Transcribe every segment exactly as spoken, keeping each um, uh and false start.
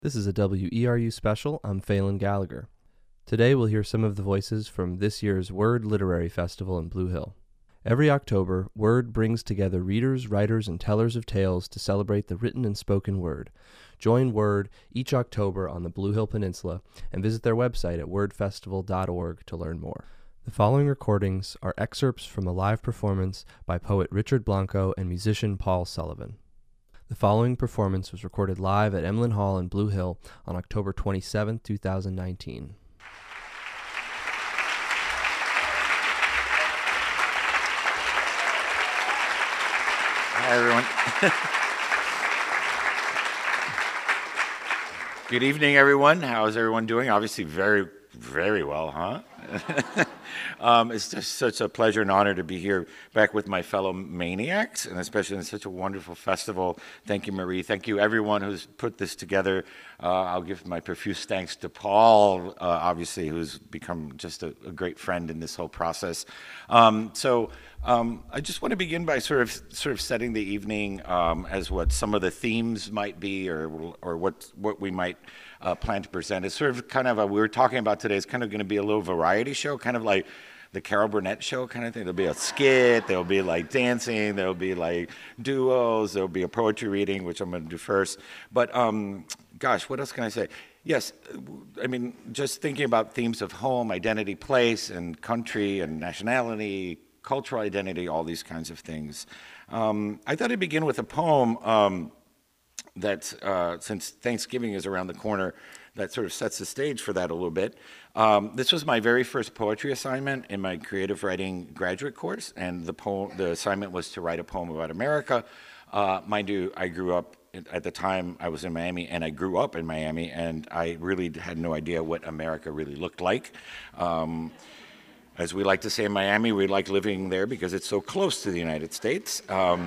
This is a W E R U special. I'm Phelan Gallagher. Today we'll hear some of the voices from this year's Word Literary Festival in Blue Hill. Every October, Word brings together readers, writers, and tellers of tales to celebrate the written and spoken word. Join Word each October on the Blue Hill Peninsula and visit their website at word festival dot org to learn more. The following recordings are excerpts from a live performance by poet Richard Blanco and musician Paul Sullivan. The following performance was recorded live at Emlyn Hall in Blue Hill on October twenty-seventh, two thousand nineteen. Hi, everyone. Good evening, everyone. How is everyone doing? Obviously very, very well, huh? um, it's just such a pleasure and honor to be here back with my fellow maniacs, and especially in such a wonderful festival. Thank you, Marie. Thank you, everyone who's put this together. Uh, I'll give my profuse thanks to Paul, uh, obviously, who's become just a, a great friend in this whole process. Um, so um, I just want to begin by sort of sort of setting the evening um, as what some of the themes might be, or or what what we might Uh, plan to present. It's sort of kind of a, we were talking about today, it's kind of going to be a little variety show, kind of like the Carol Burnett show kind of thing. There'll be a skit, there'll be like dancing, there'll be like duos, there'll be a poetry reading, which I'm going to do first. But um, gosh, what else can I say? Yes, I mean, just thinking about themes of home, identity, place, and country, and nationality, cultural identity, all these kinds of things. Um, I thought I'd begin with a poem um, that uh, since Thanksgiving is around the corner, that sort of sets the stage for that a little bit. Um, this was my very first poetry assignment in my creative writing graduate course, and the poem, the assignment was to write a poem about America. Uh, mind you, I grew up, at the time I was in Miami, and I grew up in Miami, and I really had no idea what America really looked like. Um, as we like to say in Miami, we like living there because it's so close to the United States. Um,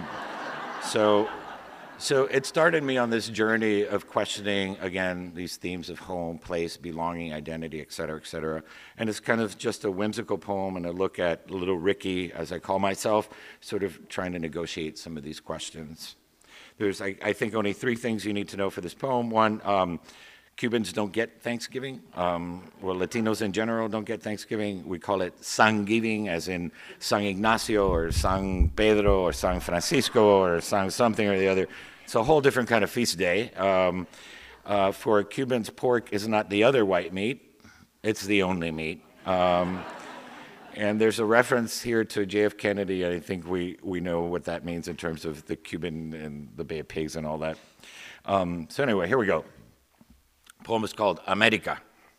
so. So it started me on this journey of questioning, again, these themes of home, place, belonging, identity, et cetera, et cetera. And it's kind of just a whimsical poem and a look at little Ricky, as I call myself, sort of trying to negotiate some of these questions. There's, I, I think, only three things you need to know for this poem. One, um, Cubans don't get Thanksgiving. Um, well, Latinos in general don't get Thanksgiving. We call it San-giving, as in San Ignacio or San Pedro or San Francisco or San something or the other. It's a whole different kind of feast day. Um, uh, for Cubans, pork is not the other white meat. It's the only meat. Um, and there's a reference here to J F Kennedy. I think we, we know what that means in terms of the Cuban and the Bay of Pigs and all that. Um, so anyway, here we go. The poem is called America.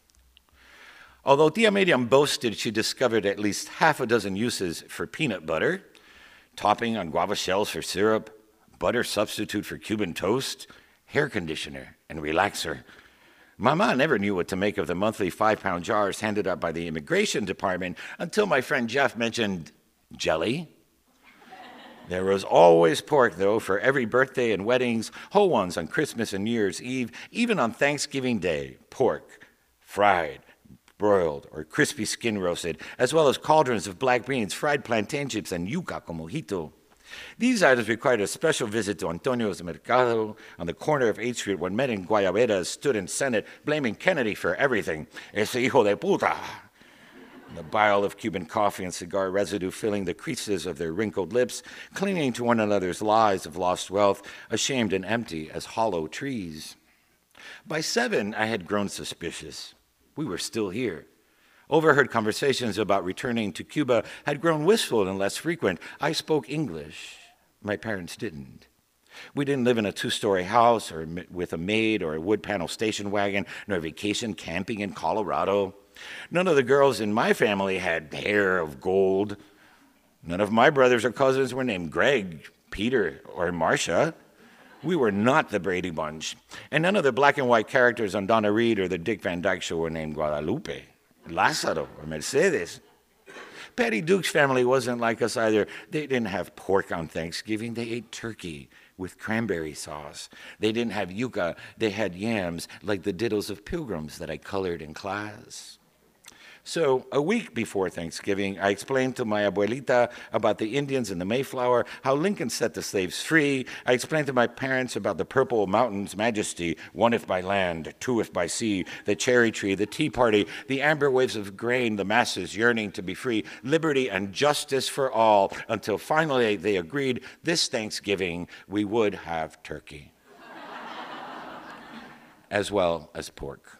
Although Tia Miriam boasted she discovered at least half a dozen uses for peanut butter, topping on guava shells for syrup, butter substitute for Cuban toast, hair conditioner, and relaxer, Mama never knew what to make of the monthly five-pound jars handed out by the immigration department until my friend Jeff mentioned jelly. There was always pork, though, for every birthday and weddings, whole ones on Christmas and New Year's Eve, even on Thanksgiving Day, pork, fried, broiled, or crispy skin roasted, as well as cauldrons of black beans, fried plantain chips, and yuca con mojito. These items required a special visit to Antonio's Mercado on the corner of eighth street when men in Guayaberas stood in Senate blaming Kennedy for everything. Ese hijo de puta. The bile of Cuban coffee and cigar residue filling the creases of their wrinkled lips, clinging to one another's lies of lost wealth, ashamed and empty as hollow trees. By seven, I had grown suspicious. We were still here. Overheard conversations about returning to Cuba had grown wistful and less frequent. I spoke English. My parents didn't. We didn't live in a two-story house or with a maid or a wood panel station wagon, nor vacation camping in Colorado. None of the girls in my family had hair of gold. None of my brothers or cousins were named Greg, Peter, or Marcia. We were not the Brady Bunch. And none of the black and white characters on Donna Reed or the Dick Van Dyke Show were named Guadalupe, Lázaro, or Mercedes. Patty Duke's family wasn't like us either. They didn't have pork on Thanksgiving. They ate turkey with cranberry sauce. They didn't have yuca. They had yams like the diddles of pilgrims that I colored in class. So a week before Thanksgiving, I explained to my abuelita about the Indians and the Mayflower, how Lincoln set the slaves free. I explained to my parents about the Purple Mountain's majesty, one if by land, two if by sea, the cherry tree, the Tea Party, the amber waves of grain, the masses yearning to be free, liberty and justice for all, until finally they agreed this Thanksgiving we would have turkey, as well as pork.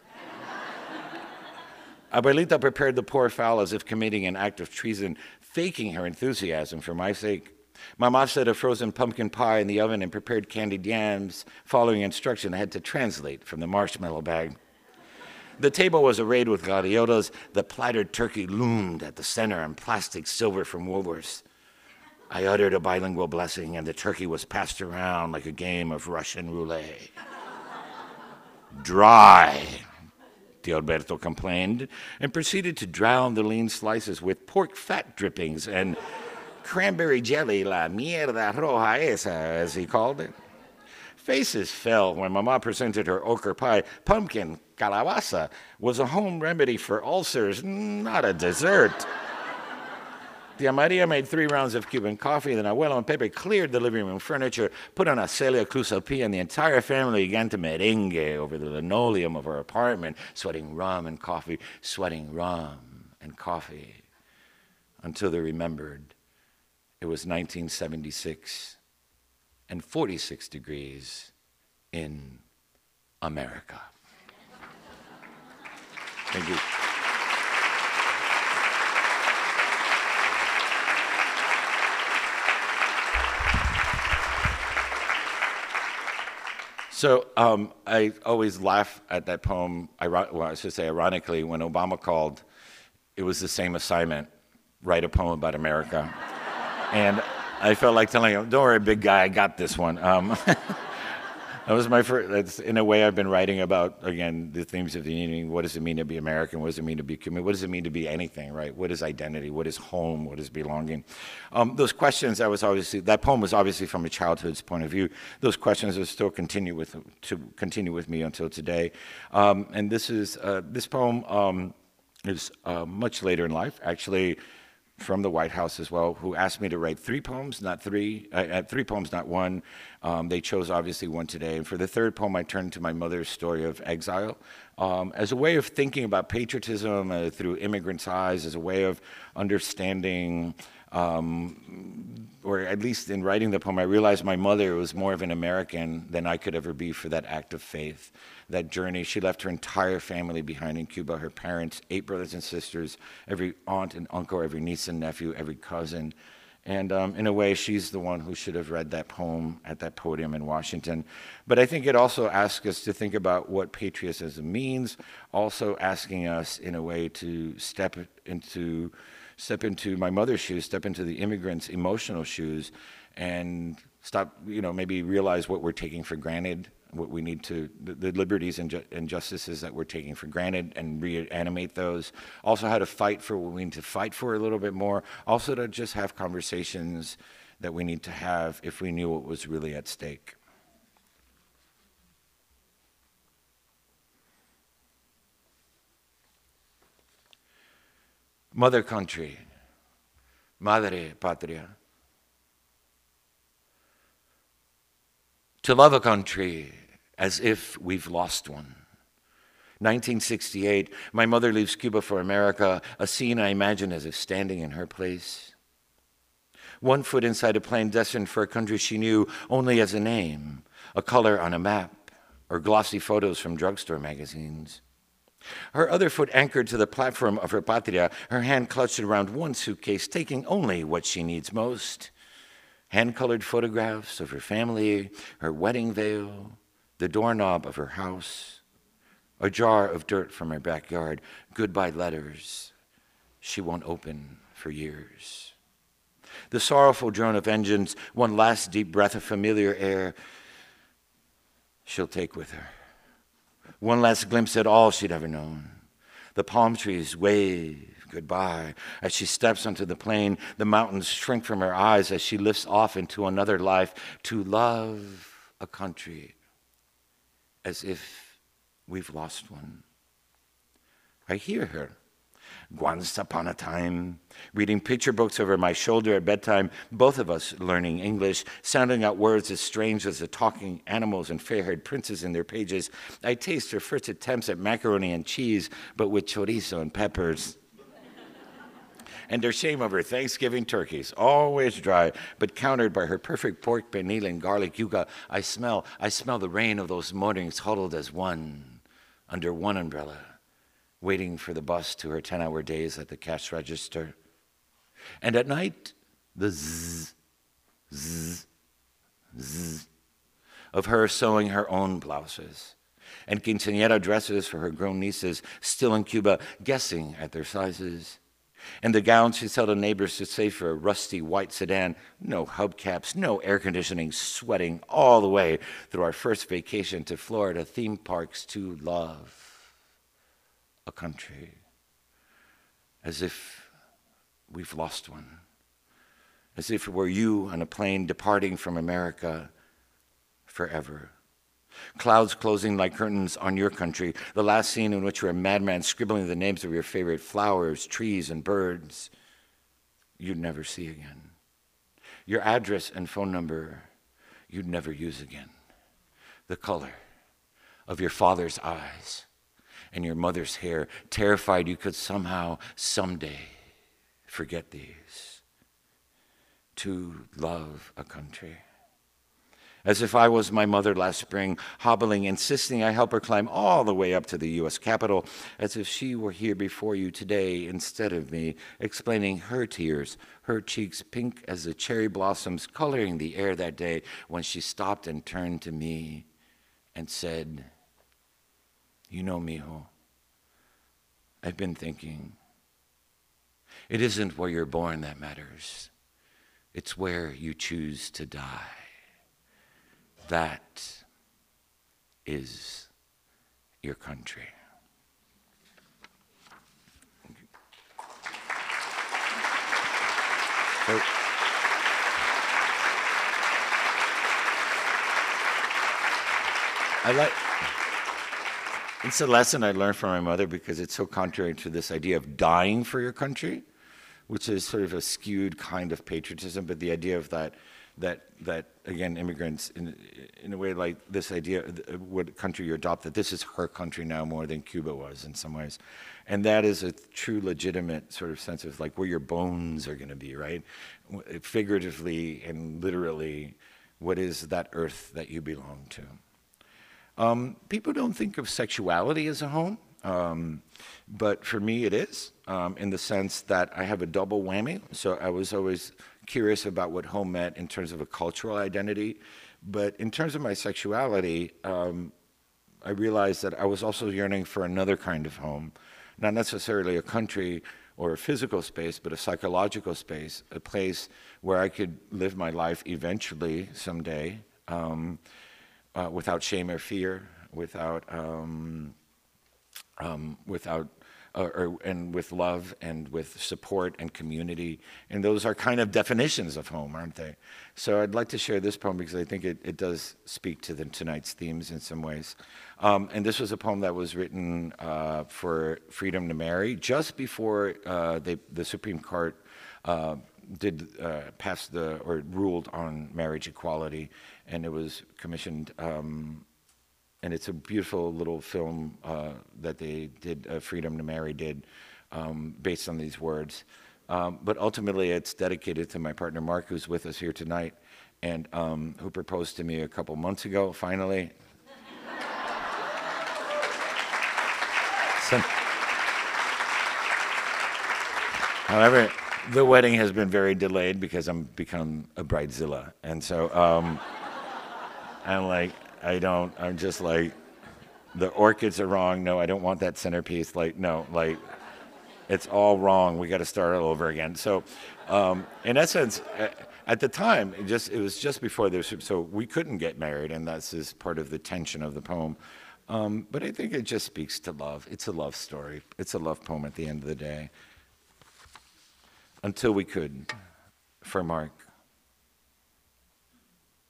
Abuelita prepared the poor fowl as if committing an act of treason, faking her enthusiasm for my sake. Mama set a frozen pumpkin pie in the oven and prepared candied yams. Following instruction, I had to translate from the marshmallow bag. The table was arrayed with gladiolas. The plattered turkey loomed at the center in plastic silver from Woolworths. I uttered a bilingual blessing, and the turkey was passed around like a game of Russian roulette. Dry, Tio Alberto complained, and proceeded to drown the lean slices with pork fat drippings and cranberry jelly, la mierda roja esa, as he called it. Faces fell when Mama presented her ochre pie. Pumpkin, calabaza, was a home remedy for ulcers, not a dessert. Tia Maria made three rounds of Cuban coffee, then Abuelo and Pepe cleared the living room furniture, put on a Celia Cruz L P, and the entire family began to merengue over the linoleum of our apartment, sweating rum and coffee, sweating rum and coffee, until they remembered it was nineteen seventy-six and forty-six degrees in America. Thank you. So um, I always laugh at that poem, well, I should say ironically, when Obama called, it was the same assignment, write a poem about America. And I felt like telling him, don't worry, big guy, I got this one. Um, that was my first, that's, in a way I've been writing about, again, the themes of the evening. What does it mean to be American? What does it mean to be Cuban? What does it mean to be anything, right? What is identity? What is home? What is belonging? Um, those questions, that was obviously, that poem was obviously from a childhood's point of view. Those questions will still continue with, to continue with me until today. Um, and this is, uh, this poem um, is uh, much later in life, actually, from the White House as well, who asked me to write three poems, not three, uh, three poems, not one. Um, they chose obviously one today. And for the third poem, I turned to my mother's story of exile um, as a way of thinking about patriotism uh, through immigrants' eyes, as a way of understanding, um, or at least in writing the poem, I realized my mother was more of an American than I could ever be for that act of faith. That journey, she left her entire family behind in Cuba, her parents, eight brothers and sisters, every aunt and uncle, every niece and nephew, every cousin. And um, in a way, she's the one who should have read that poem at that podium in Washington. But I think it also asks us to think about what patriotism means, also asking us in a way to step into, step into my mother's shoes, step into the immigrants' emotional shoes, and stop, you know, maybe realize what we're taking for granted, what we need to, the, the liberties and, ju and justices that we're taking for granted, and reanimate those. Also how to fight for what we need to fight for a little bit more. Also to just have conversations that we need to have if we knew what was really at stake. Mother country, madre patria. To love a country as if we've lost one. nineteen sixty-eight, my mother leaves Cuba for America, a scene I imagine as if standing in her place. One foot inside a plane destined for a country she knew only as a name, a color on a map, or glossy photos from drugstore magazines. Her other foot anchored to the platform of her patria, her hand clutched around one suitcase, taking only what she needs most. Hand-colored photographs of her family, her wedding veil, the doorknob of her house, a jar of dirt from her backyard, goodbye letters she won't open for years. The sorrowful drone of engines, one last deep breath of familiar air she'll take with her. One last glimpse at all she'd ever known. The palm trees wave goodbye. As she steps onto the plane, the mountains shrink from her eyes as she lifts off into another life to love a country as if we've lost one. I hear her, Once upon a time, reading picture books over my shoulder at bedtime, both of us learning English, sounding out words as strange as the talking animals and fair-haired princes in their pages, I taste her first attempts at macaroni and cheese, but with chorizo and peppers. And her shame over Thanksgiving turkeys, always dry, but countered by her perfect pork pernil and garlic yuca. I smell, I smell the rain of those mornings huddled as one, under one umbrella, waiting for the bus to her ten-hour days at the cash register. And at night, the zzz, zzz, zzz of her sewing her own blouses and quinceañera dresses for her grown nieces, still in Cuba, guessing at their sizes. And the gowns she tell the neighbors to save for a rusty white sedan, no hubcaps, no air conditioning, sweating all the way through our first vacation to Florida theme parks to love a country, as if we've lost one, as if it were you on a plane departing from America forever. Clouds closing like curtains on your country, the last scene in which you're a madman scribbling the names of your favorite flowers, trees, and birds you'd never see again. Your address and phone number you'd never use again. The color of your father's eyes and your mother's hair, terrified you could somehow, someday, forget these. To love a country. As if I was my mother last spring, hobbling, insisting I help her climb all the way up to the U S Capitol, as if she were here before you today instead of me, explaining her tears, her cheeks pink as the cherry blossoms coloring the air that day when she stopped and turned to me and said, "You know, mijo, I've been thinking, it isn't where you're born that matters. It's where you choose to die. That is your country." So, I like, it's a lesson I learned from my mother because it's so contrary to this idea of dying for your country, which is sort of a skewed kind of patriotism, but the idea of that that that again, immigrants in in a way like this idea of what country you adopt, that this is her country now more than Cuba was in some ways, and that is a true legitimate sort of sense of like where your bones are going to be, right? Figuratively and literally, what is that earth that you belong to? Um, people don't think of sexuality as a home, um, but for me it is, um, in the sense that I have a double whammy. So I was always curious about what home meant in terms of a cultural identity. But in terms of my sexuality, um, I realized that I was also yearning for another kind of home, not necessarily a country or a physical space, but a psychological space, a place where I could live my life eventually someday, um, uh, without shame or fear, without, um, um, without Uh, or, and with love and with support and community. And those are kind of definitions of home, aren't they? So I'd like to share this poem because I think it, it does speak to the, tonight's themes in some ways. Um, and this was a poem that was written uh, for Freedom to Marry just before uh, they, the Supreme Court uh, did uh, pass the, or ruled on marriage equality. And it was commissioned um, and it's a beautiful little film uh, that they did, uh, Freedom to Marry did, um, based on these words. Um, but ultimately, it's dedicated to my partner, Mark, who's with us here tonight, and um, who proposed to me a couple months ago, finally. So, however, the wedding has been very delayed because I'm become a bridezilla. And so um, I'm like, I don't, I'm just like, the orchids are wrong. No, I don't want that centerpiece. Like, no, like, it's all wrong. We got to start all over again. So, um, in essence, at the time, it just it was just before this, so we couldn't get married, and that's is part of the tension of the poem. Um, but I think it just speaks to love. It's a love story. It's a love poem at the end of the day. Until we could, for Mark.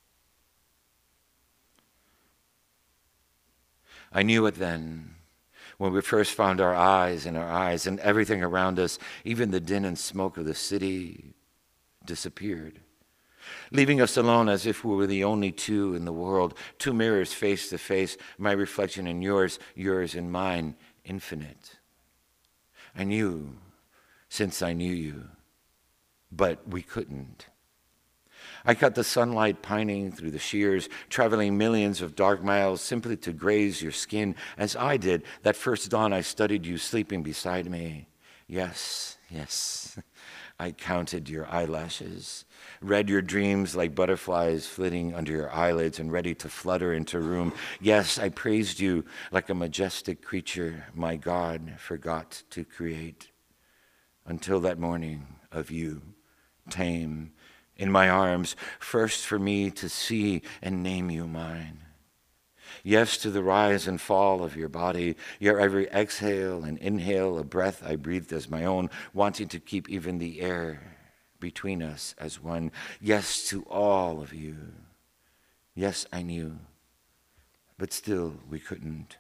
I knew it then, when we first found our eyes and our eyes and everything around us, even the din and smoke of the city, disappeared, leaving us alone as if we were the only two in the world, two mirrors face to face, my reflection in yours, yours in mine, infinite. I knew since I knew you, but we couldn't. I cut the sunlight pining through the shears, traveling millions of dark miles simply to graze your skin, as I did that first dawn I studied you sleeping beside me. Yes, yes, I counted your eyelashes, read your dreams like butterflies flitting under your eyelids and ready to flutter into room. Yes, I praised you like a majestic creature my God forgot to create. Until that morning of you, tame, in my arms, first for me to see and name you mine. Yes, to the rise and fall of your body, your every exhale and inhale, a breath I breathed as my own, wanting to keep even the air between us as one. Yes, to all of you. Yes, I knew, but still we couldn't.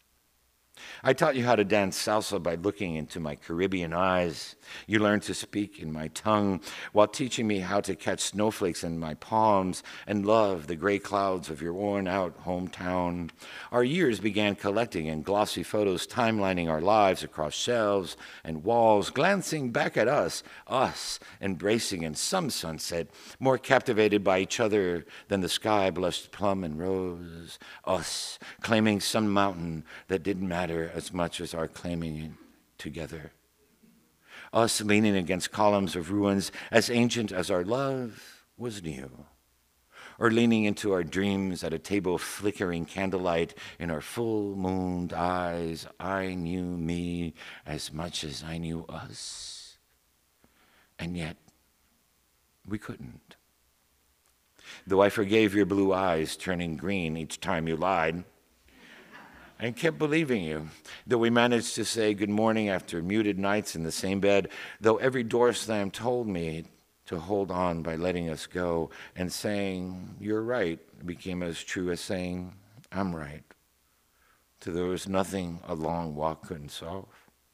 I taught you how to dance salsa by looking into my Caribbean eyes. You learned to speak in my tongue while teaching me how to catch snowflakes in my palms and love the gray clouds of your worn-out hometown. Our years began collecting in glossy photos, timelining our lives across shelves and walls, glancing back at us, us embracing in some sunset, more captivated by each other than the sky blushed plum and rose, us claiming some mountain that didn't matter as much as our claiming it together. Us leaning against columns of ruins as ancient as our love was new. Or leaning into our dreams at a table of flickering candlelight in our full-mooned eyes. I knew me as much as I knew us. And yet, we couldn't. Though I forgave your blue eyes turning green each time you lied, and kept believing you, though we managed to say good morning after muted nights in the same bed, though every door slam told me to hold on by letting us go, and saying, you're right, became as true as saying, I'm right, till there was nothing a long walk couldn't solve.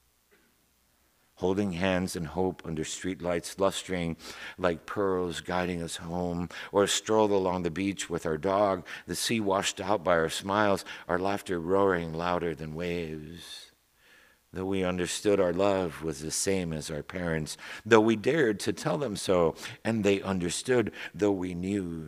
Holding hands in hope under streetlights, lustring like pearls guiding us home, or a stroll along the beach with our dog, the sea washed out by our smiles, our laughter roaring louder than waves. Though we understood our love was the same as our parents, though we dared to tell them so, and they understood, though we knew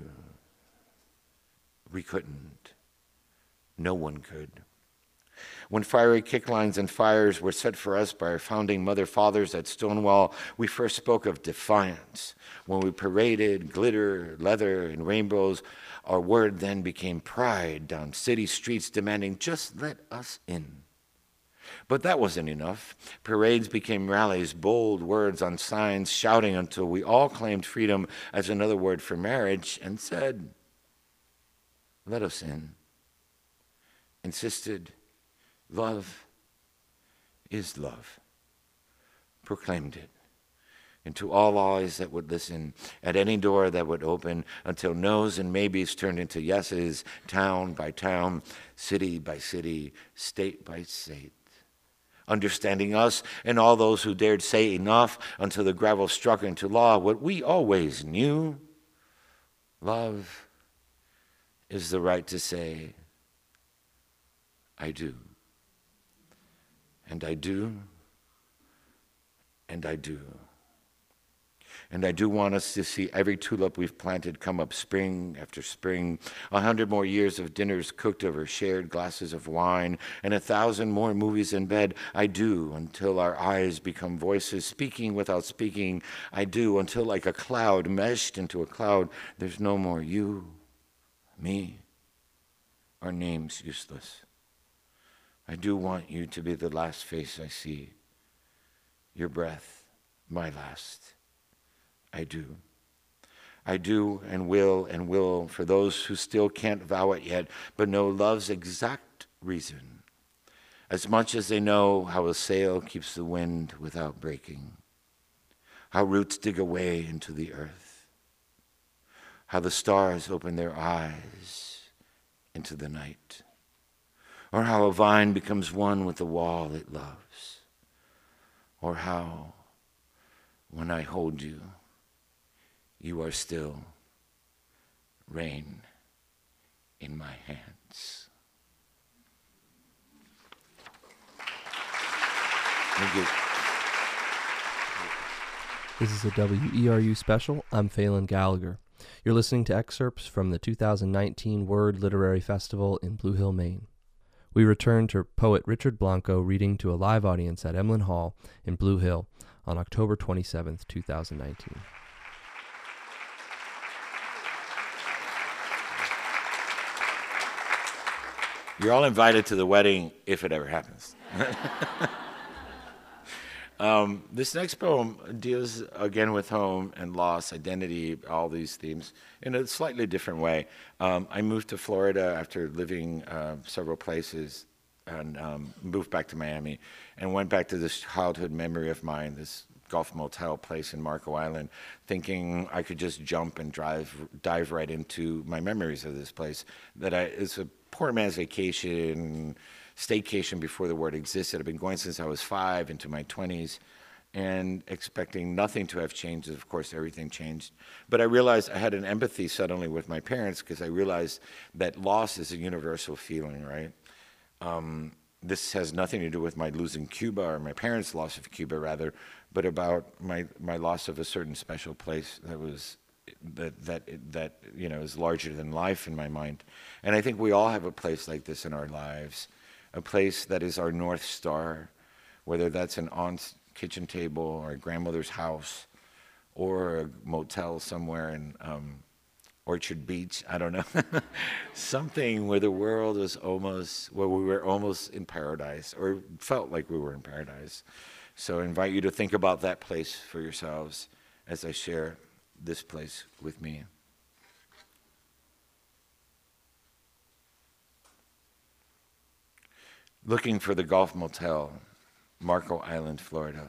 we couldn't. No one could. When fiery kicklines and fires were set for us by our founding mother fathers at Stonewall, we first spoke of defiance. When we paraded glitter, leather, and rainbows, our word then became pride down city streets demanding, just let us in. But that wasn't enough. Parades became rallies, bold words on signs, shouting until we all claimed freedom as another word for marriage and said, let us in. Insisted, love is love. Proclaimed it into all eyes that would listen, at any door that would open, until no's and maybes turned into yeses, town by town, city by city, state by state. Understanding us and all those who dared say enough until the gravel struck into law what we always knew. Love is the right to say, I do. And I do, and I do. And I do want us to see every tulip we've planted come up spring after spring, a hundred more years of dinners cooked over shared glasses of wine, and a thousand more movies in bed. I do, until our eyes become voices, speaking without speaking. I do, until like a cloud meshed into a cloud, there's no more you, me, our names useless. I do want you to be the last face I see, your breath, my last. I do. I do and will and will for those who still can't vow it yet, but know love's exact reason, as much as they know how a sail keeps the wind without breaking, how roots dig away into the earth, how the stars open their eyes into the night, or how a vine becomes one with the wall it loves, or how, when I hold you, you are still rain in my hands. Thank you. This is a W E R U special. I'm Phelan Gallagher. You're listening to excerpts from the two thousand nineteen Word Literary Festival in Blue Hill, Maine. We return to poet Richard Blanco reading to a live audience at Emlyn Hall in Blue Hill on October twenty-seventh, two thousand nineteen. You're all invited to the wedding if it ever happens. Um, this next poem deals again with home and loss, identity, all these themes in a slightly different way. Um, I moved to Florida after living uh, several places and um, moved back to Miami and went back to this childhood memory of mine, this Gulf Motel place in Marco Island, thinking I could just jump and drive, dive right into my memories of this place. That I, it's a poor man's vacation, staycation before the word existed. I've been going since I was five into my twenties and expecting nothing to have changed. Of course, everything changed. But I realized I had an empathy suddenly with my parents because I realized that loss is a universal feeling, right? Um, this has nothing to do with my losing Cuba or my parents' loss of Cuba, rather, but about my, my loss of a certain special place that was that that that you know is larger than life in my mind. And I think we all have a place like this in our lives. A place that is our North Star, whether that's an aunt's kitchen table or a grandmother's house or a motel somewhere in um, Orchard Beach, I don't know. Something where the world was almost, where we were almost in paradise or felt like we were in paradise. So I invite you to think about that place for yourselves as I share this place with me. Looking for the Gulf Motel, Marco Island, Florida.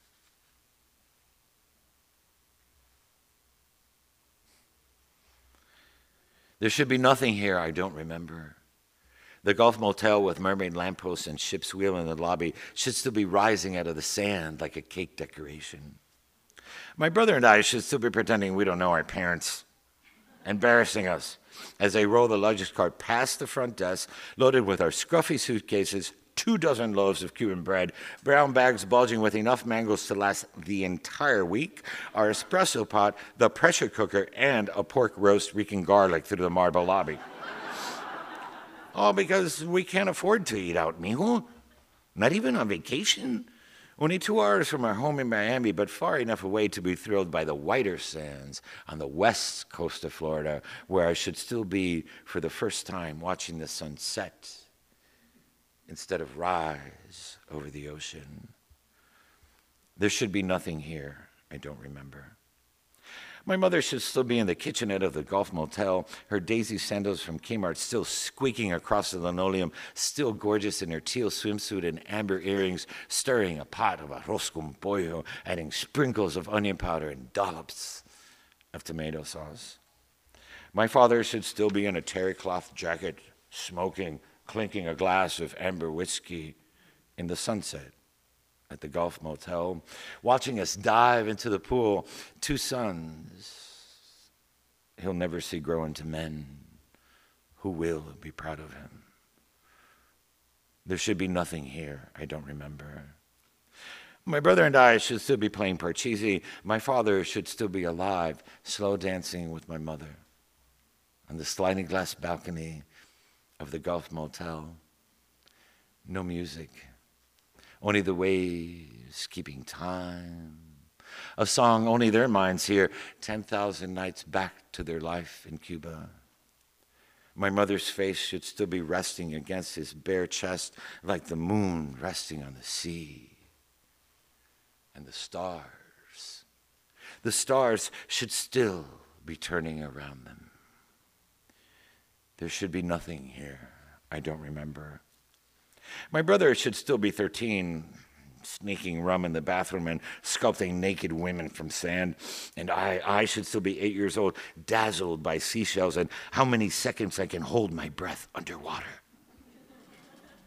There should be nothing here I don't remember. The Gulf Motel with mermaid lampposts and ship's wheel in the lobby should still be rising out of the sand like a cake decoration. My brother and I should still be pretending we don't know our parents, embarrassing us as they roll the luggage cart past the front desk, loaded with our scruffy suitcases, two dozen loaves of Cuban bread, brown bags bulging with enough mangoes to last the entire week, our espresso pot, the pressure cooker, and a pork roast reeking garlic through the marble lobby. All because we can't afford to eat out, mijo. Not even on vacation. Only two hours from our home in Miami, but far enough away to be thrilled by the whiter sands on the west coast of Florida, where I should still be for the first time watching the sun set instead of rise over the ocean. There should be nothing here I don't remember. My mother should still be in the kitchenette of the Gulf Motel, her daisy sandals from Kmart still squeaking across the linoleum, still gorgeous in her teal swimsuit and amber earrings, stirring a pot of arroz con pollo, adding sprinkles of onion powder and dollops of tomato sauce. My father should still be in a terry cloth jacket, smoking, clinking a glass of amber whiskey in the sunset at the Gulf Motel, watching us dive into the pool, two sons he'll never see grow into men who will be proud of him. There should be nothing here I don't remember. My brother and I should still be playing parcheesi. My father should still be alive, slow dancing with my mother on the sliding glass balcony of the Gulf Motel. No music. Only the waves keeping time. A song only their minds hear, ten thousand nights back to their life in Cuba. My mother's face should still be resting against his bare chest like the moon resting on the sea. And the stars, the stars should still be turning around them. There should be nothing here I don't remember. My brother should still be thirteen, sneaking rum in the bathroom and sculpting naked women from sand. And I, I should still be eight years old, dazzled by seashells and how many seconds I can hold my breath underwater.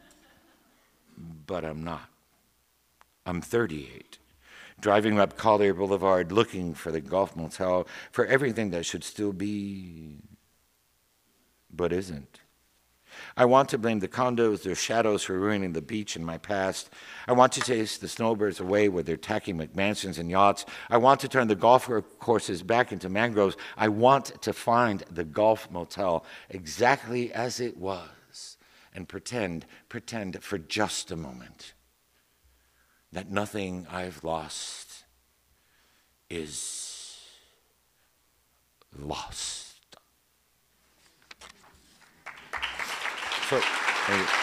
but I'm not. I'm thirty-eight, driving up Collier Boulevard looking for the Golf Motel, for everything that should still be, but isn't. I want to blame the condos, their shadows for ruining the beach in my past. I want to chase the snowbirds away with their tacky McMansions and yachts. I want to turn the golf courses back into mangroves. I want to find the Golf Motel exactly as it was and pretend, pretend for just a moment that nothing I've lost is lost. So, thank you.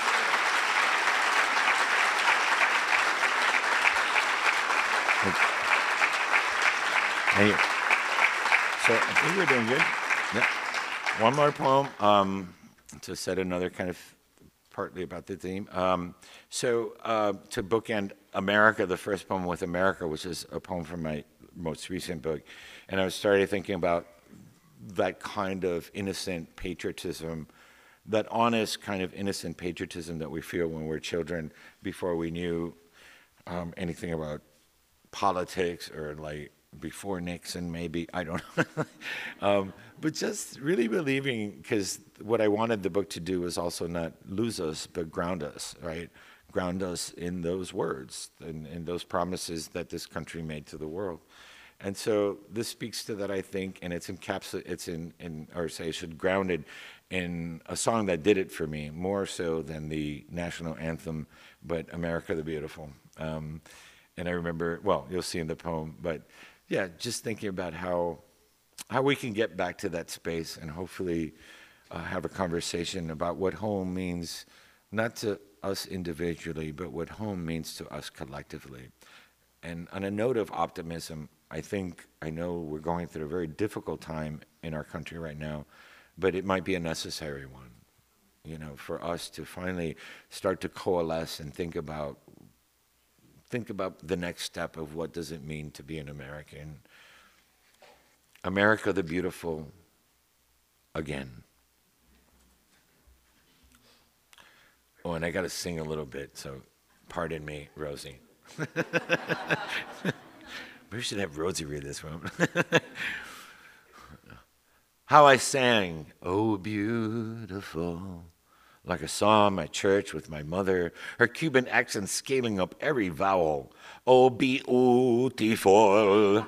Thank you. So I think we're doing good. Yeah. One more poem um, to set another kind of partly about the theme. Um, so uh, to bookend America, the first poem with America, which is a poem from my most recent book, and I started thinking about that kind of innocent patriotism, that honest kind of innocent patriotism that we feel when we're children before we knew um, anything about politics, or like before Nixon maybe, I don't know. um, but just really believing, because what I wanted the book to do was also not lose us, but ground us, right? Ground us in those words and in those promises that this country made to the world. And so this speaks to that, I think, and it's encapsulated, it's in, in, or say, it should grounded in a song that did it for me, more so than the national anthem, but America the Beautiful. Um, and I remember, well, you'll see in the poem, but yeah, just thinking about how, how we can get back to that space and hopefully uh, have a conversation about what home means, not to us individually, but what home means to us collectively. And on a note of optimism, I think, I know we're going through a very difficult time in our country right now, but it might be a necessary one, you know, for us to finally start to coalesce and think about, think about the next step of what does it mean to be an American. America the Beautiful, again. Oh, and I got to sing a little bit, so pardon me, Rosie. We should have Rosie read this one. How I sang, oh beautiful, like a psalm at church with my mother, her Cuban accent scaling up every vowel. Oh beautiful,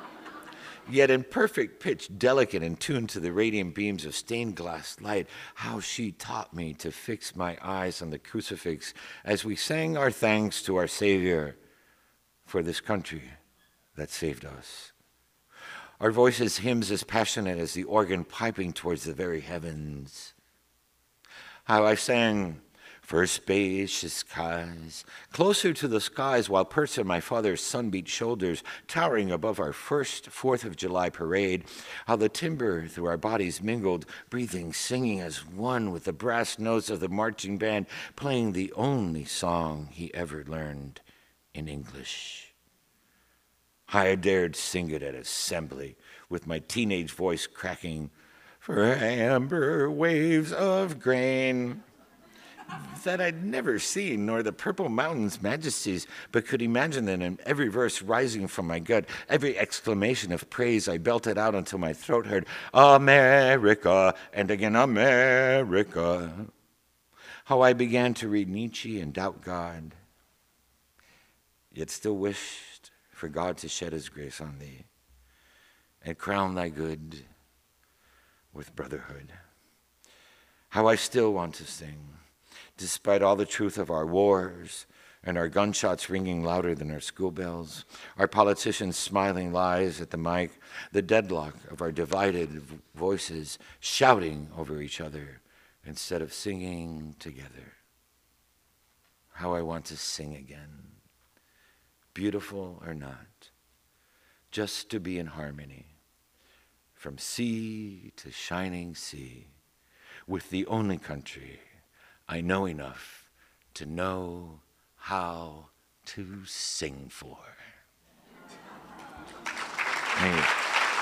yet in perfect pitch, delicate and tuned to the radiant beams of stained glass light. How she taught me to fix my eyes on the crucifix as we sang our thanks to our Savior for this country that saved us. Our voices, hymns as passionate as the organ piping towards the very heavens. How I sang, for spacious skies, closer to the skies while perched on my father's sun-beat shoulders, towering above our first Fourth of July parade. How the timbre through our bodies mingled, breathing, singing as one with the brass notes of the marching band, playing the only song he ever learned in English. I dared sing it at assembly with my teenage voice cracking, for amber waves of grain that I'd never seen, nor the purple mountains' majesties, but could imagine them in every verse rising from my gut, every exclamation of praise I belted out until my throat heard, America, and again, America. How I began to read Nietzsche and doubt God, yet still wished for God to shed his grace on thee and crown thy good with brotherhood. How I still want to sing, despite all the truth of our wars and our gunshots ringing louder than our school bells, our politicians smiling lies at the mic, the deadlock of our divided voices shouting over each other instead of singing together. How I want to sing again. Beautiful or not, just to be in harmony, from sea to shining sea, with the only country I know enough to know how to sing for. Thank you.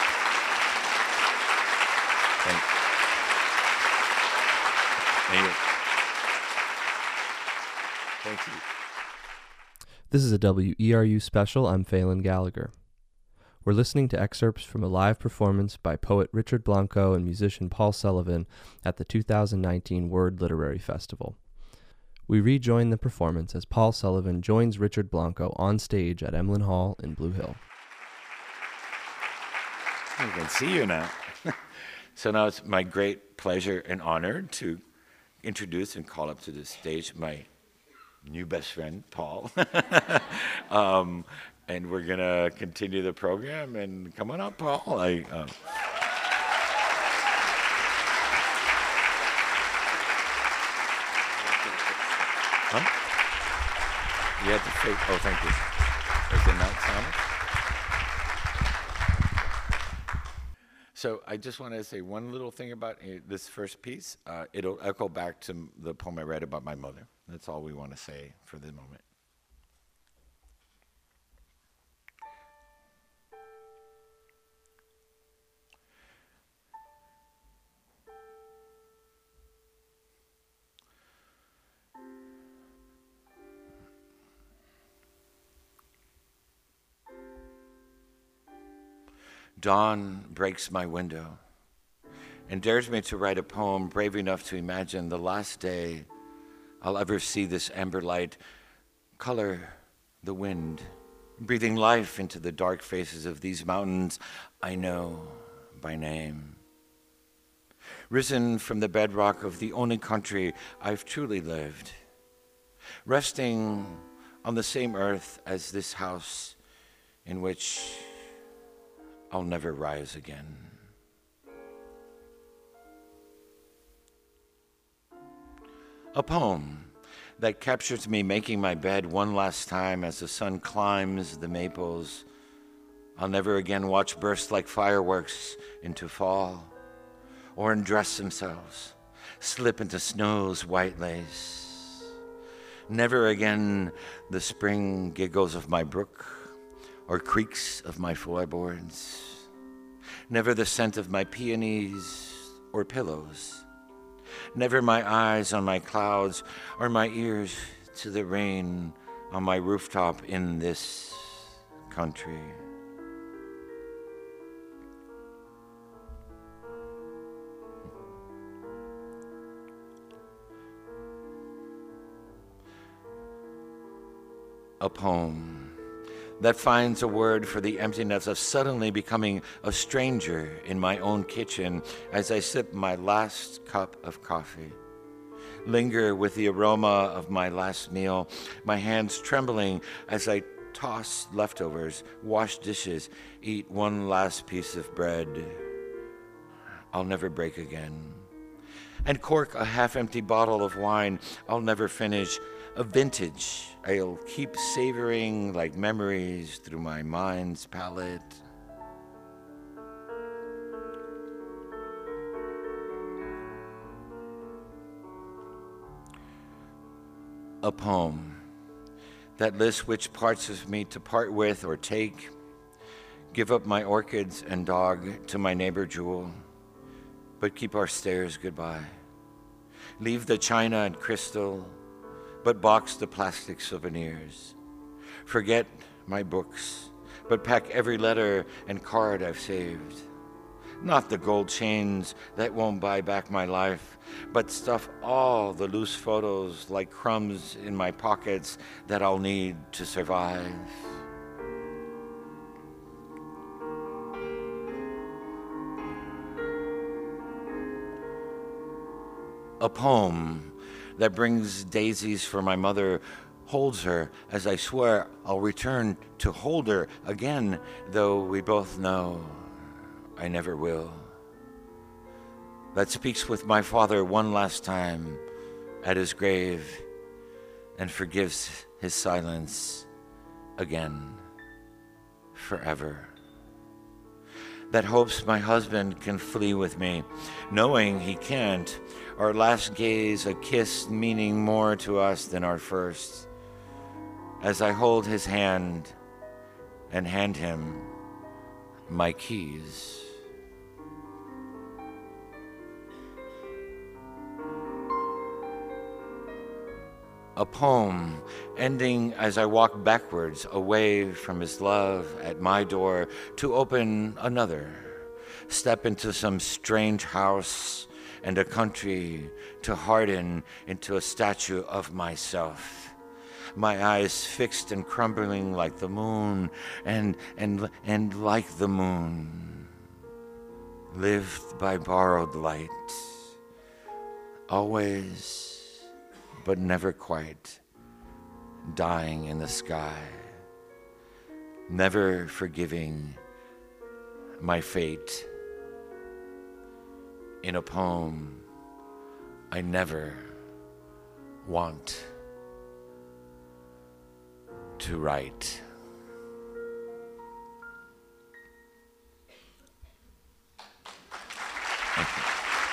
Thank you. Thank you. Thank you. This is a W E R U special. I'm Phelan Gallagher. We're listening to excerpts from a live performance by poet Richard Blanco and musician Paul Sullivan at the two thousand nineteen Word Literary Festival. We rejoin the performance as Paul Sullivan joins Richard Blanco on stage at Emlyn Hall in Blue Hill. I can see you now. So now it's my great pleasure and honor to introduce and call up to the stage my new best friend, Paul. um, and we're going to continue the program. And come on up, Paul. I, uh, huh? You had to fake. Oh, thank you. Is it not sound? So I just want to say one little thing about uh, this first piece. Uh, it'll echo back to the poem I read about my mother. That's all we want to say for the moment. Dawn breaks my window and dares me to write a poem brave enough to imagine the last day I'll ever see this amber light color the wind, breathing life into the dark faces of these mountains I know by name. Risen from the bedrock of the only country I've truly lived, resting on the same earth as this house in which I'll never rise again. A poem that captures me making my bed one last time as the sun climbs the maples. I'll never again watch burst like fireworks into fall, or undress themselves, slip into snow's white lace. Never again the spring giggles of my brook, or creaks of my floorboards. Never the scent of my peonies or pillows. Never my eyes on my clouds or my ears to the rain on my rooftop in this country. A poem that finds a word for the emptiness of suddenly becoming a stranger in my own kitchen as I sip my last cup of coffee. Linger with the aroma of my last meal, my hands trembling as I toss leftovers, wash dishes, eat one last piece of bread I'll never break again, and cork a half-empty bottle of wine I'll never finish, a vintage I'll keep savoring like memories through my mind's palette. A poem that lists which parts of me to part with or take, give up my orchids and dog to my neighbor Jewel, but keep our stairs goodbye. Leave the china and crystal, but box the plastic souvenirs. Forget my books, but pack every letter and card I've saved. Not the gold chains that won't buy back my life, but stuff all the loose photos like crumbs in my pockets that I'll need to survive. A poem that brings daisies for my mother, holds her as I swear I'll return to hold her again, though we both know I never will. That speaks with my father one last time at his grave and forgives his silence again, forever. That hopes my husband can flee with me, knowing he can't. Our last gaze, a kiss meaning more to us than our first. As I hold his hand and hand him my keys. a poem ending as I walk backwards away from his love at my door to open another, step into some strange house and a country to harden into a statue of myself. My eyes fixed and crumbling like the moon, and, and, and like the moon, lived by borrowed light, always but never quite, dying in the sky, never forgiving my fate. In a poem I never want to write. Thank you.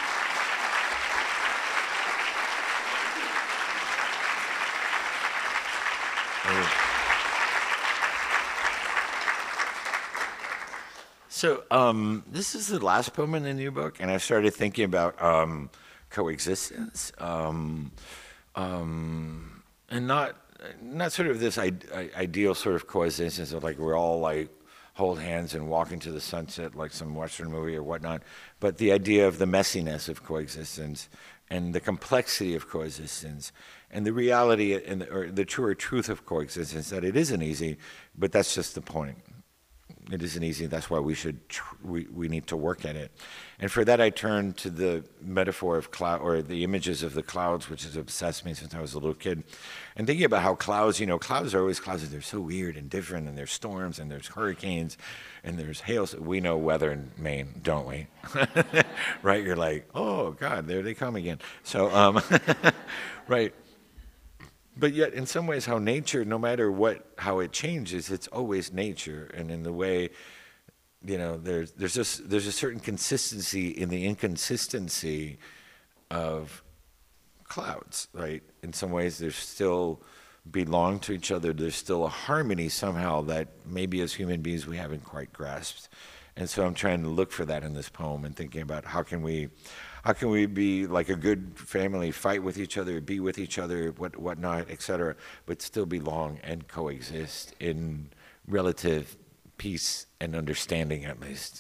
So um, this is the last poem in the new book, and I started thinking about um, coexistence, um, um, and not not sort of this I- I- ideal sort of coexistence of like we're all like hold hands and walk into the sunset like some Western movie or whatnot, but the idea of the messiness of coexistence and the complexity of coexistence and the reality and the, or the truer truth of coexistence, that it isn't easy, but that's just the point. It isn't easy. That's why we should tr- we we need to work at it. And for that, I turn to the metaphor of cloud, or the images of the clouds, which has obsessed me since I was a little kid. And thinking about how clouds, you know, clouds are always clouds, and they're so weird and different, and there's storms, and there's hurricanes, and there's hail. We know weather in Maine, don't we? Right? You're like, oh God, there they come again. So, um, right. But yet, in some ways, how nature, no matter what, how it changes, it's always nature. And in the way, you know, there's there's just there's a certain consistency in the inconsistency of clouds, right? In some ways, they still belong to each other. There's still a harmony somehow that maybe as human beings we haven't quite grasped. And so I'm trying to look for that in this poem and thinking about how can we. How can we be like a good family, fight with each other, be with each other, what whatnot, et cetera, but still belong and coexist in relative peace and understanding, at least.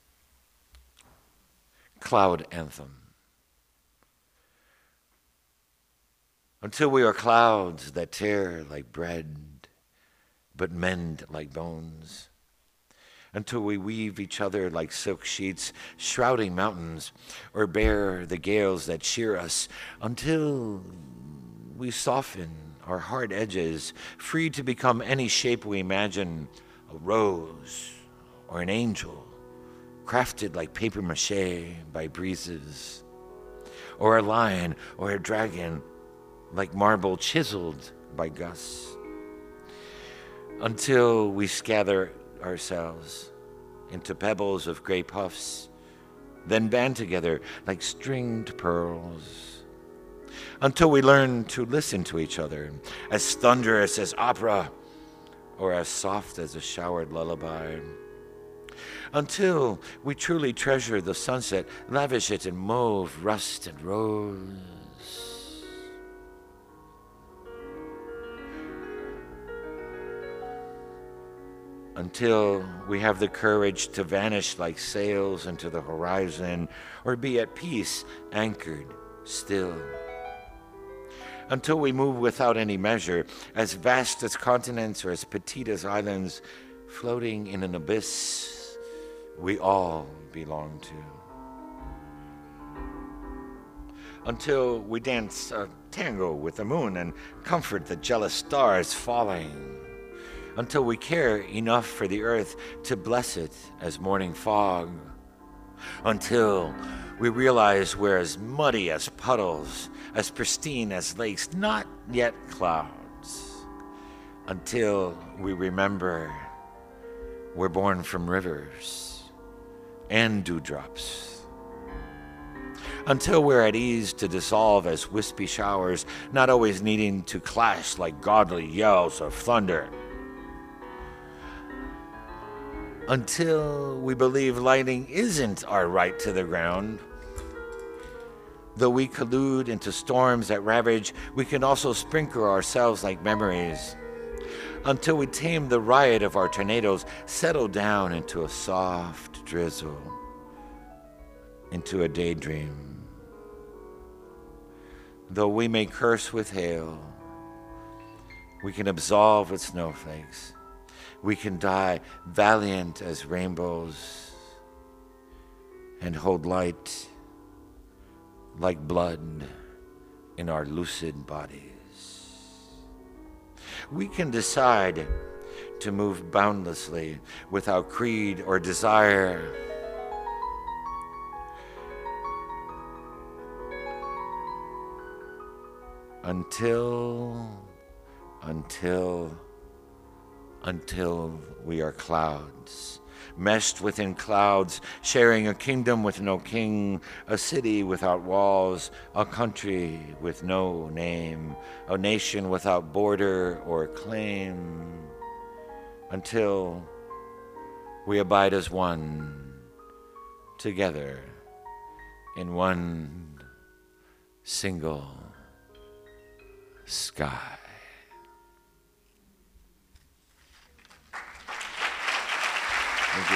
Cloud Anthem. Until we are clouds that tear like bread, but mend like bones. Until we weave each other like silk sheets, shrouding mountains, or bear the gales that shear us, until we soften our hard edges, free to become any shape we imagine, a rose or an angel, crafted like paper mache by breezes, or a lion or a dragon, like marble chiseled by gusts, until we scatter ourselves into pebbles of gray puffs, then band together like stringed pearls, until we learn to listen to each other, as thunderous as opera or as soft as a showered lullaby, until we truly treasure the sunset, lavish it in mauve, rust, and rose. Until we have the courage to vanish like sails into the horizon, or be at peace, anchored, still. Until we move without any measure, as vast as continents or as petite as islands, floating in an abyss we all belong to. Until we dance a tango with the moon and comfort the jealous stars falling. Until we care enough for the earth to bless it as morning fog. Until we realize we're as muddy as puddles, as pristine as lakes, not yet clouds. Until we remember we're born from rivers and dewdrops. Until we're at ease to dissolve as wispy showers, not always needing to clash like godly yells of thunder. Until we believe lighting isn't our right to the ground, Though we collude into storms that ravage, we can also sprinkle ourselves like memories, until we tame the riot of our tornadoes, settle down into a soft drizzle, into a daydream. Though we may curse with hail, we can absolve with snowflakes. We can die valiant as rainbows and hold light like blood in our lucid bodies. We can decide to move boundlessly without creed or desire. Until, until, until we are clouds, meshed within clouds, sharing a kingdom with no king, a city without walls, a country with no name, a nation without border or claim, until we abide as one, together in one single sky. Thank you.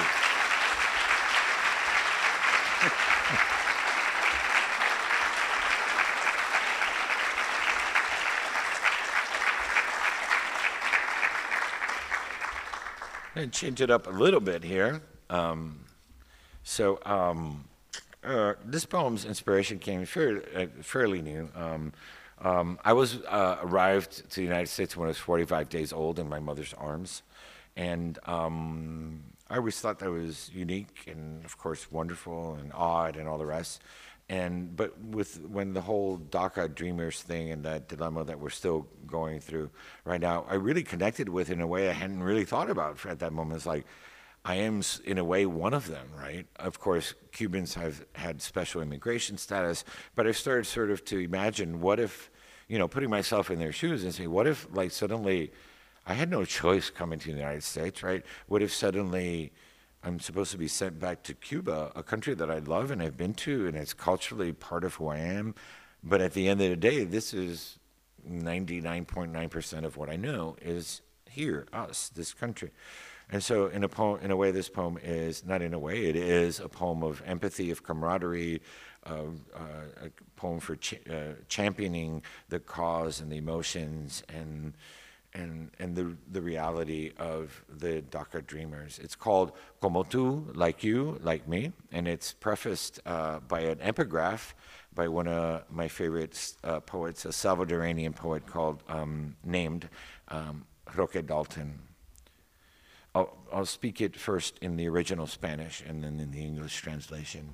I'm going to change it up a little bit here. Um, so um, uh, this poem's inspiration came fairly, uh, fairly new. Um, um, I was uh, arrived to the United States when I was forty-five days old in my mother's arms. And um, I always thought that was unique and, of course, wonderful and odd and all the rest. And but with when the whole DACA Dreamers thing and that dilemma that we're still going through right now, I really connected with in a way I hadn't really thought about at that moment. It's like, I am in a way one of them, right? Of course, Cubans have had special immigration status, but I started sort of to imagine what if, you know, putting myself in their shoes and say, what if like suddenly I had no choice coming to the United States, right? What if suddenly I'm supposed to be sent back to Cuba, a country that I love and I've been to, and it's culturally part of who I am. But at the end of the day, this is ninety-nine point nine percent of what I know is here, us, this country. And so in a poem, in a way, this poem is, not in a way, it is a poem of empathy, of camaraderie, uh, uh, a poem for ch uh, championing the cause and the emotions and and, and the, the reality of the DACA Dreamers. It's called Como Tú, like you, like me, and it's prefaced uh, by an epigraph by one of my favorite uh, poets, a Salvadoranian poet called, um, named um, Roque Dalton. I'll, I'll speak it first in the original Spanish and then in the English translation.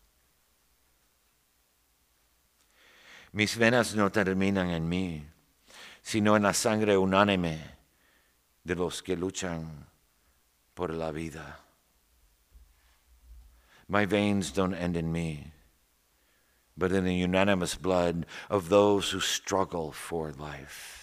Mis venas no terminan en mí, sino en la sangre unánime de los que luchan por la vida. My veins don't end in me, but in the unanimous blood of those who struggle for life.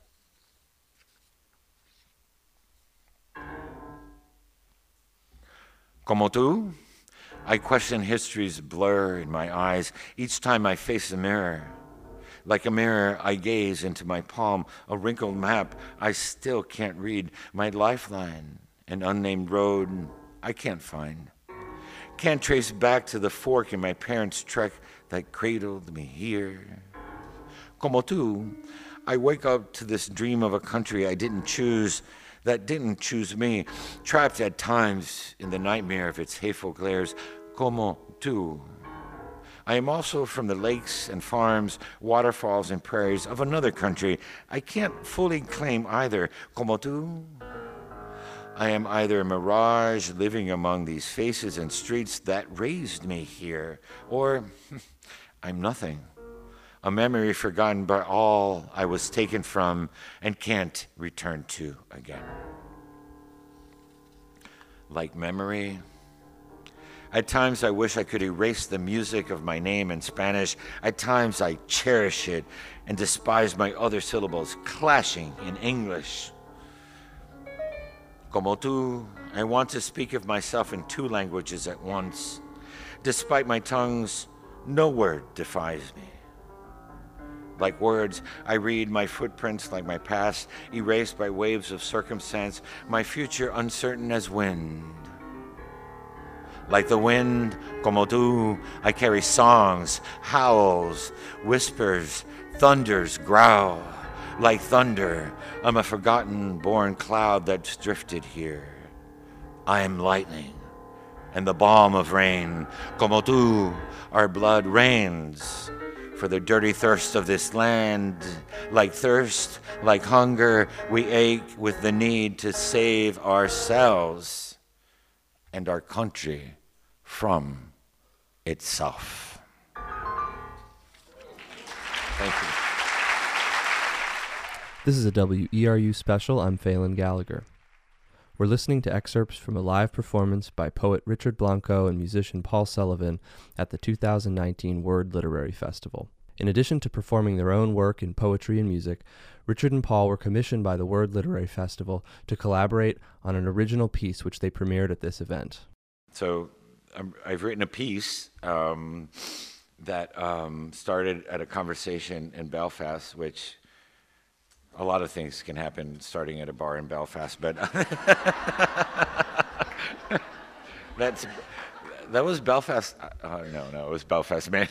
Como tú, I question history's blur in my eyes each time I face a mirror. Like a mirror, I gaze into my palm, a wrinkled map I still can't read, my lifeline, an unnamed road I can't find. Can't trace back to the fork in my parents' trek that cradled me here. Como tú, I wake up to this dream of a country I didn't choose, that didn't choose me, trapped at times in the nightmare of its hateful glares. Como tú. I am also from the lakes and farms, waterfalls and prairies of another country. I can't fully claim either. Como tú? I am either a mirage living among these faces and streets that raised me here, or I'm nothing. A memory forgotten by all I was taken from and can't return to again. Like memory, at times I wish I could erase the music of my name in Spanish. At times I cherish it and despise my other syllables clashing in English. Como tú, I want to speak of myself in two languages at once. Despite my tongue's No word defies me. Like words, I read my footprints like my past, erased by waves of circumstance, my future uncertain as wind. Like the wind, como tú, I carry songs, howls, whispers, thunders, growl. Like thunder, I'm a forgotten born cloud that's drifted here. I am lightning and the balm of rain, como tú, our blood rains. For the dirty thirst of this land, like thirst, like hunger, we ache with the need to save ourselves and our country from itself. Thank you. This is a W E R U special. I'm Phelan Gallagher. We're listening to excerpts from a live performance by poet Richard Blanco and musician Paul Sullivan at the two thousand nineteen Word Literary Festival. In addition to performing their own work in poetry and music, Richard and Paul were commissioned by the Word Literary Festival to collaborate on an original piece which they premiered at this event. So um, I've written a piece um, that um, started at a conversation in Belfast, which a lot of things can happen starting at a bar in Belfast, but that's that was Belfast. Uh, no, no, it was Belfast, man.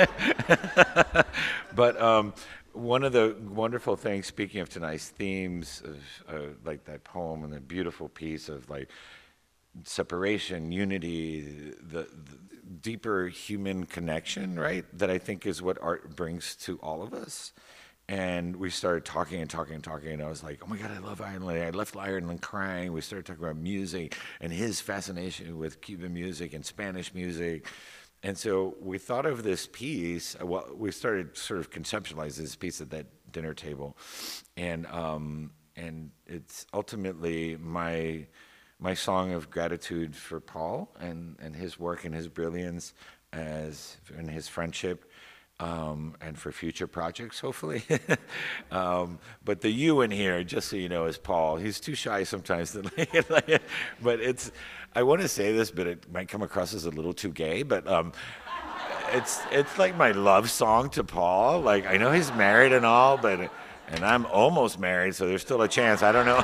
But um, one of the wonderful things, speaking of tonight's themes, of, uh, like that poem and the beautiful piece of like separation, unity, the, the deeper human connection, right? That I think is what art brings to all of us. And we started talking and talking and talking, and I was like, oh my God, I love Ireland. I left Ireland crying. We started talking about music and his fascination with Cuban music and Spanish music. And so we thought of this piece. Well, we started sort of conceptualize this piece at that dinner table. And um, and it's ultimately my my song of gratitude for Paul and, and his work and his brilliance as and his friendship. Um, and for future projects, hopefully. um, but the you in here, just so you know, is Paul. He's too shy sometimes to like, but it's, I want to say this, but it might come across as a little too gay, but um, it's it's like my love song to Paul. Like, I know he's married and all, but, and I'm almost married, so there's still a chance. I don't know.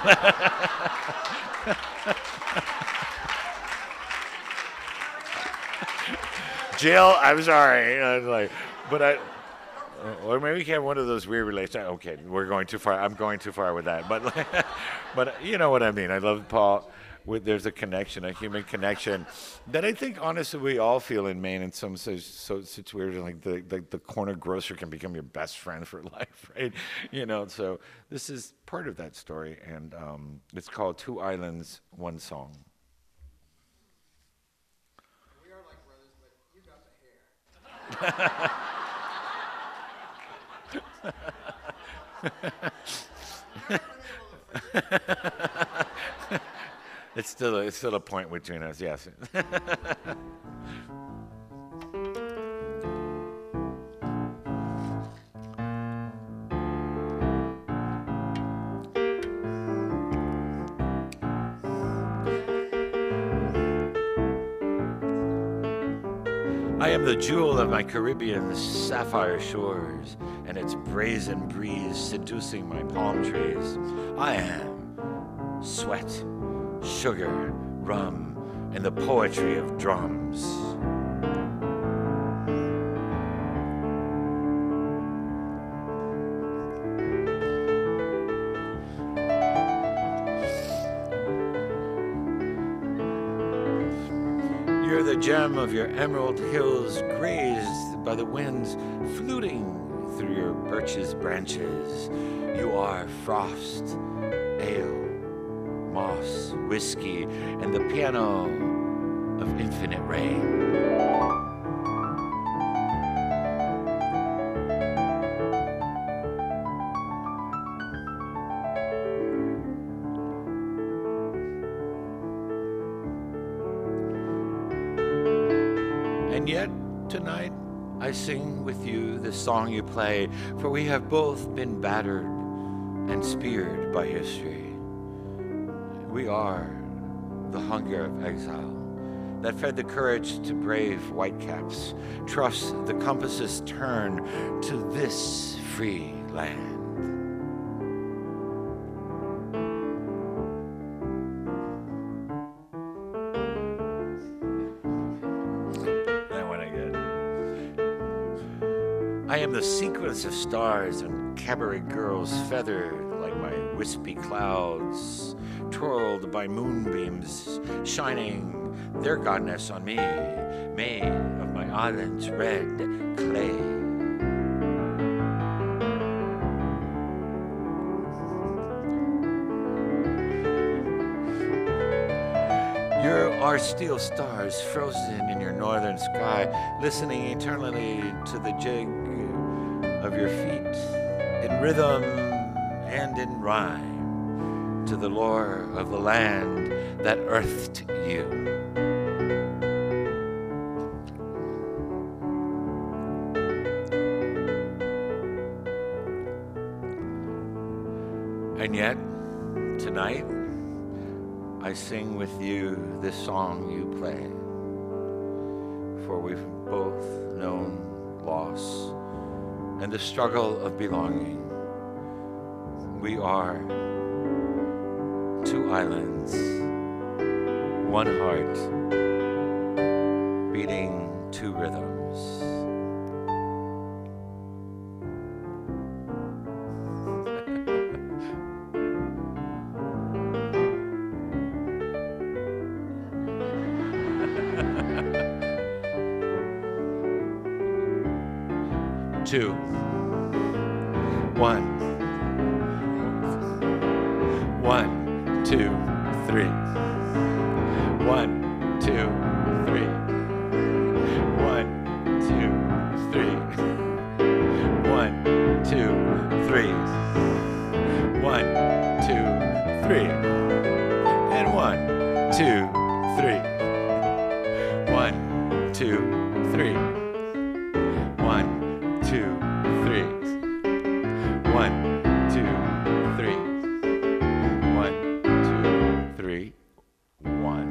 Jill, I'm sorry. I was like, But I, or maybe we can have one of those weird relationships. Okay, we're going too far. I'm going too far with that. But, but you know what I mean. I love Paul. With, there's a connection, a human connection, that I think honestly we all feel in Maine. In some so, so situation, like the, the the corner grocer can become your best friend for life, right? You know. So this is part of that story, and um, it's called Two Islands, One Song. We are like brothers, but you got the hair. It's still a, it's still a point between us, yes. I am the jewel of my Caribbean sapphire shores, and its brazen breeze seducing my palm trees. I am sweat, sugar, rum, and the poetry of drums. You're the gem of your emerald hills, grazed by the winds, fluting through your birch's branches. You are frost, ale, moss, whiskey, and the piano of infinite rain. And yet, tonight, I sing with you the song you play, for we have both been battered and speared by history. We are the hunger of exile, that fed the courage to brave whitecaps. Trust the compasses turn to this free land. That one again. I am the sequence of stars and cabaret girls feathered like my wispy clouds, twirled by moonbeams, shining their goddess on me, made of my island's red clay. You are steel stars frozen in your northern sky, listening eternally to the jig of your feet, in rhythm and in rhyme, to the lore of the land that earthed you. And yet, tonight, I sing with you this song you play, for we've both known loss and the struggle of belonging. We are two islands, one heart, beating two rhythms. Two. One. One, two, three. One, two, three. One, two, three. One, two, three. One, two, three. And one, two, three. One, two, three. One, two, three. One, two, three. One, two, three. One.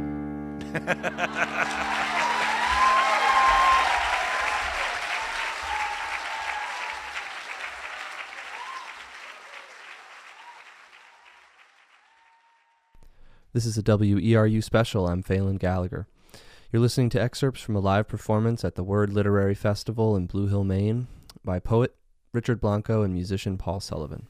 This is a W E R U special. I'm Phelan Gallagher. You're listening to excerpts from a live performance at the Word Literary Festival in Blue Hill, Maine, by poet Richard Blanco and musician Paul Sullivan.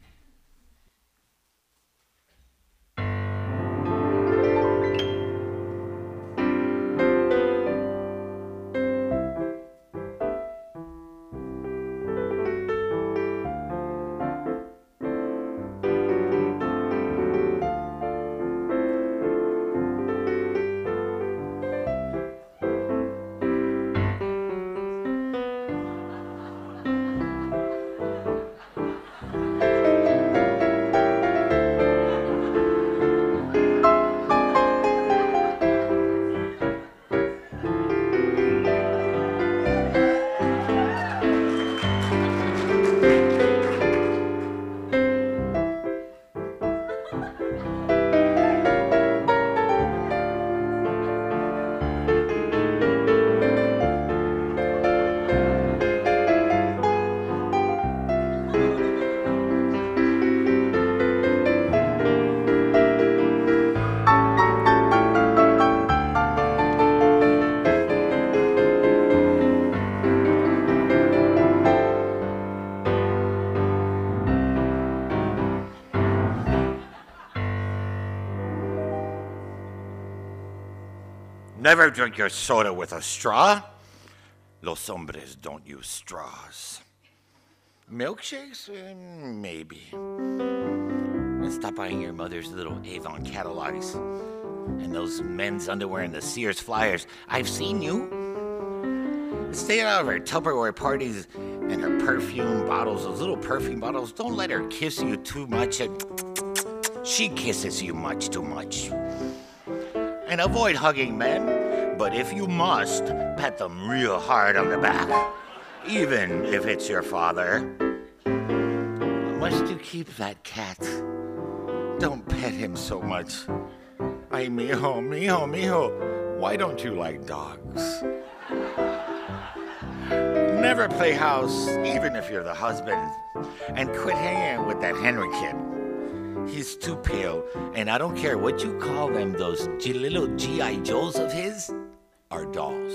Never drink your soda with a straw. Los hombres don't use straws. Milkshakes? Uh, maybe. And stop buying your mother's little Avon catalogs. And those men's underwear and the Sears flyers. I've seen you. Stay out of her Tupperware parties and her perfume bottles, those little perfume bottles. Don't let her kiss you too much. She kisses you much too much. And avoid hugging men, but if you must, pat them real hard on the back, even if it's your father. Must you keep that cat? Don't pet him so much. Ay, mijo, mijo, mijo, Why don't you like dogs? Never play house, even if you're the husband. And quit hanging with that Henry kid. He's too pale, and I don't care what you call them, those G- little G I. Joes of his are dolls.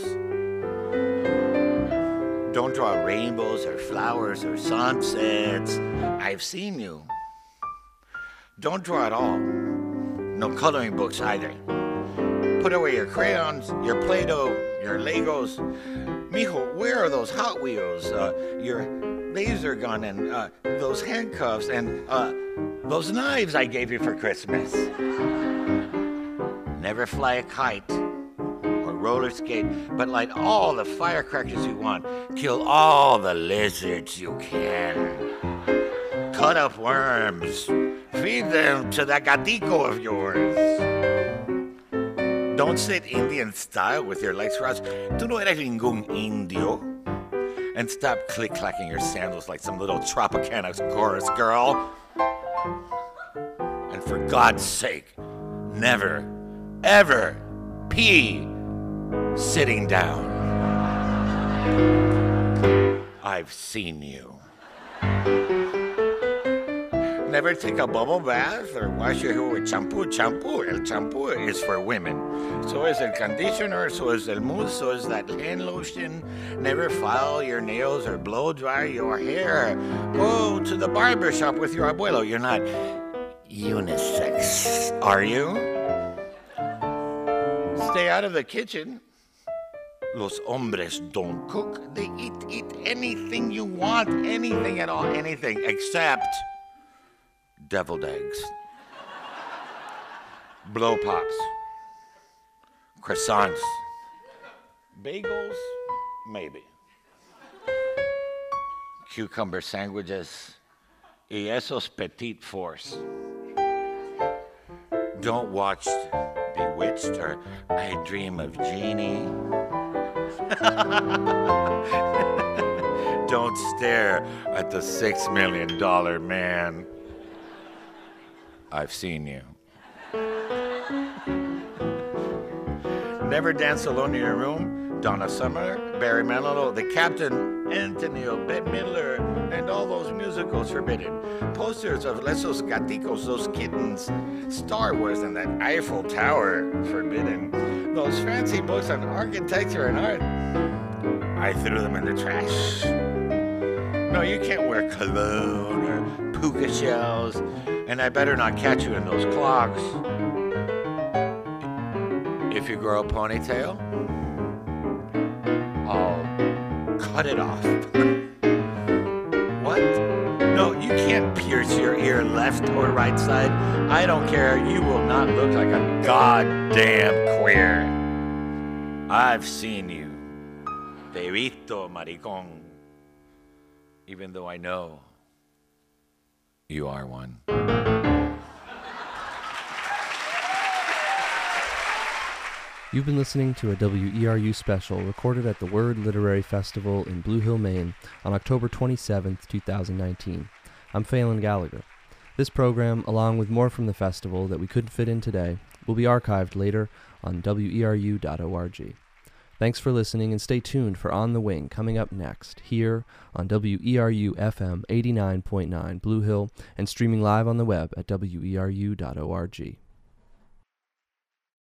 Don't draw rainbows or flowers or sunsets. I've seen you. Don't draw at all. No coloring books either. Put away your crayons, your Play-Doh, your Legos. Mijo, where are those Hot Wheels, uh, your laser gun, and uh, those handcuffs, and uh, those knives I gave you for Christmas? Never fly a kite or roller skate, but light all the firecrackers you want. Kill all the lizards you can. Cut up worms. Feed them to that gatico of yours. Don't sit Indian style with your legs crossed. Tú no eres ningún indio. And stop click-clacking your sandals like some little Tropicana chorus girl. And for God's sake, never, ever pee sitting down. I've seen you. Never take a bubble bath or wash your hair with shampoo. Shampoo, el shampoo is for women. So is el conditioner, so is el mousse, so is that hand lotion. Never file your nails or blow dry your hair. Go to the barber shop with your abuelo. You're not unisex, are you? Stay out of the kitchen. Los hombres don't cook. They eat, eat anything you want, anything at all, anything except deviled eggs, blow pops, croissants, bagels, maybe, cucumber sandwiches, y esos petite fours. Don't watch Bewitched or I Dream of Jeannie. Don't stare at the six million dollar man. I've seen you. Never dance alone in your room. Donna Summer, Barry Manilow, the Captain, Antonio, Bette Midler, and all those musicals forbidden. Posters of Lesos Gaticos, those kittens, Star Wars, and that Eiffel Tower forbidden. Those fancy books on architecture and art. I threw them in the trash. No, you can't wear cologne or puka shells, and I better not catch you in those clogs. If you grow a ponytail, I'll cut it off. What? No, you can't pierce your ear left or right side. I don't care. You will not look like a goddamn queer. I've seen you. Te visto, maricón. Even though I know you are one. You've been listening to a W E R U special recorded at the Word Literary Festival in Blue Hill, Maine on October twenty-seventh, twenty nineteen. I'm Phelan Gallagher. This program, along with more from the festival that we couldn't fit in today, will be archived later on W E R U dot org. Thanks for listening, and stay tuned for On the Wing coming up next here on W E R U F M eighty-nine point nine Blue Hill and streaming live on the web at W E R U dot org.